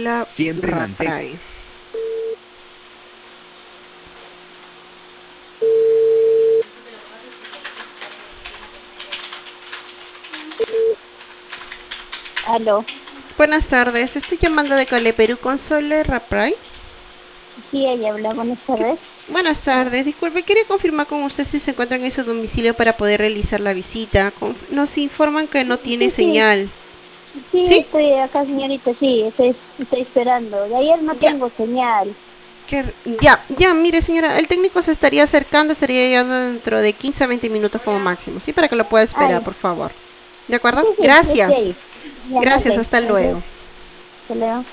La Siempre mantén. Rapray. Aló, Buenas tardes, estoy llamando de Cole Perú con Sole Rapray. sí, ella habla, buenas tardes. Buenas tardes, disculpe, quería confirmar con usted si se encuentra en ese domicilio para poder realizar la visita. Nos informan que no tiene Sí, sí, señal. sí, ¿Sí? estoy acá, señorita, sí, estoy esperando. De ayer no Ya. tengo señal. Ya, mire señora, el técnico se estaría acercando, estaría llegando dentro de 15 a 20 minutos como máximo, ¿sí? Para que lo pueda esperar, Ay, por favor. ¿De sí, acuerdo? sí, yo estoy Gracias. ahí. Ya, ok, Gracias, hasta gracias. luego. Hasta luego.